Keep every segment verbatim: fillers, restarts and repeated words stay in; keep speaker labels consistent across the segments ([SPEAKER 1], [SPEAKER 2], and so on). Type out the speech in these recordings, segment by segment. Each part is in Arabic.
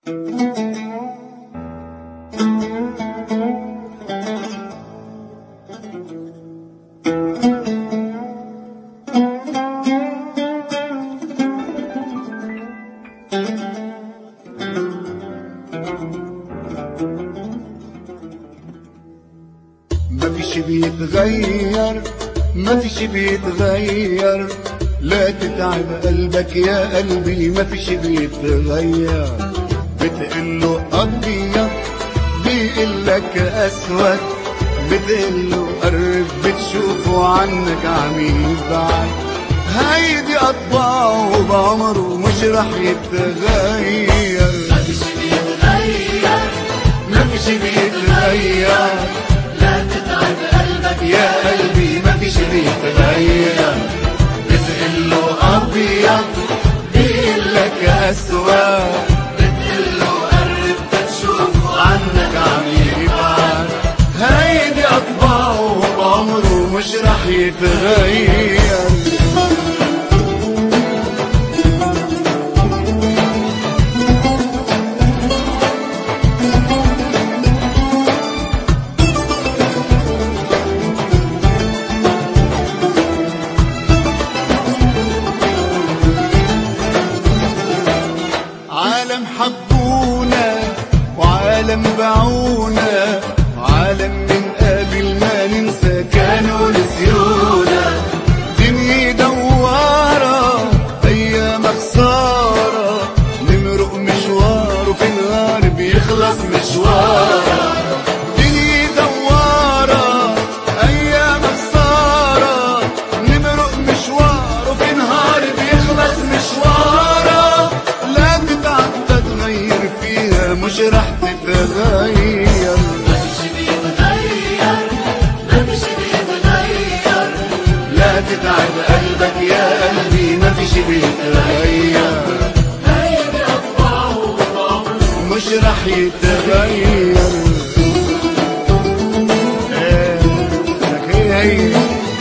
[SPEAKER 1] ما في شي بيتغير، ما في شي بيتغير، لا تتعب قلبك يا قلبي، ما في شي بيتغير. بتقله أبيض بيقلك أسود، بتقله قرب بتشوفه عنك عم يبعد. هيدي أطباعه بعمره مش رح يتغير.
[SPEAKER 2] ما في شي بيتغير،
[SPEAKER 1] ما في شي بيتغير،
[SPEAKER 2] لا تتعب قلبك
[SPEAKER 1] يا قلبي ما في شي بيتغير. بتقله أبيض بيقلك أسود،
[SPEAKER 2] بتقله قرب بتشوفه
[SPEAKER 1] عنك عم يبعد. هيدي أطباعه بعمره مش رح يتغير. عالم حبونا وعالم باعونا، عالم من قبل ما ننسى كانوا نسيونا. دنيا دوارة أيام خسارة، نمرق مشوار وفي النهار بيخلص مشوار. دنيا دوارة أيام خسارة، نمرق مشوار وفي النهار بيخلص مشوار. مش رح تتغير.
[SPEAKER 2] ما في شي بيتغير، ما في شي بيتغير،
[SPEAKER 1] لا تتعب قلبك يا قلبي ما في شي بيتغير.
[SPEAKER 2] هيدي أطباعه بعمره
[SPEAKER 1] مش رح يتغير. ايه لك هي هي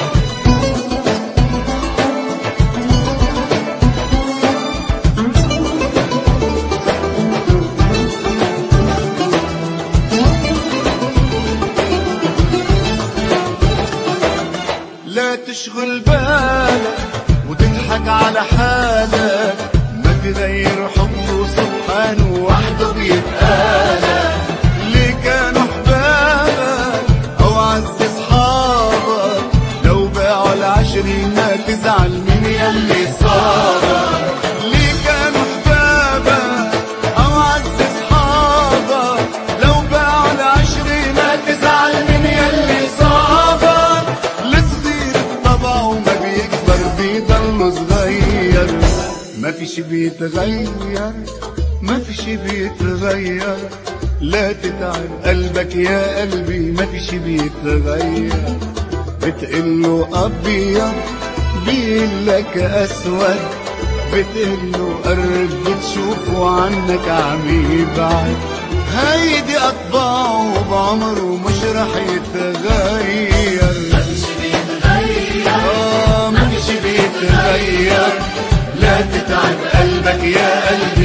[SPEAKER 1] لا تشغل بالك وتضحك على حالك، ما تغير حبه سبحانه وحده بيتقالك. اللي كانوا حبابك أو عز أصحابك، لو باعوا العشرين ما تزعل من يلي صارك. اللي كانوا حبابك أو عز أصحابك، لو باعوا العشرين ما تزعل من يلي صابك. وما بيكبر بيضل صغير. ما في شي بيتغير، ما في شي بيتغير، لا تتعب قلبك يا قلبي ما في شي بيتغير. بتقله أبيض بيقلك أسود، بتقله قرب بتشوفه عنك عم يبعد. هيدي أطباعه بعمره مش رح يتغير.
[SPEAKER 2] ما في شي بيتغير،
[SPEAKER 1] آه ما في شي بيتغير، لا تتعب قلبك يا قلبي